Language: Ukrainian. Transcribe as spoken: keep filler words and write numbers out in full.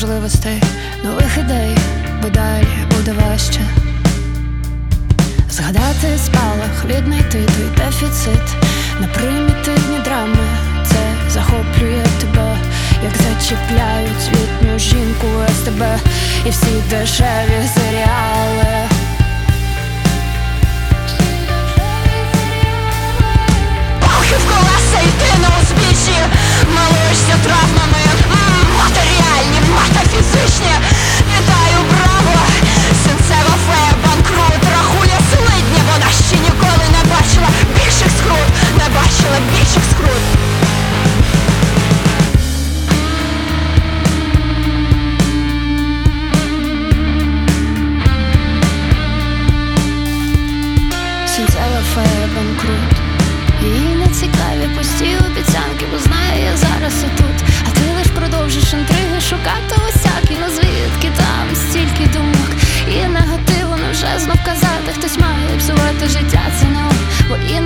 можливостей, нових ідей, бо далі буде важче. Згадати спалах, віднайти твій дефіцит на примітивні драми. Це захоплює тебе, як зачіпляють світню жінку СТБ і всі дешеві серіали. Палки в колеса і ти на узбіччі, малуєшся травмами, м-м, матеріальні, метафізичні. Вітаю, браво! Синцева фея банкрут, рахує злидні. Вона ще ніколи не бачила більших скрут, не бачила більших скрут. Синцева фея банкрут. Їй не цікаві пусті обіцянки, бо знає, я зараз і тут. А ти лиш продовжиш інтриги шукати усякі. Ну звідки там стільки думок і негативу. Ну вже знов казати, хтось має псувати життя, це не он. Бо і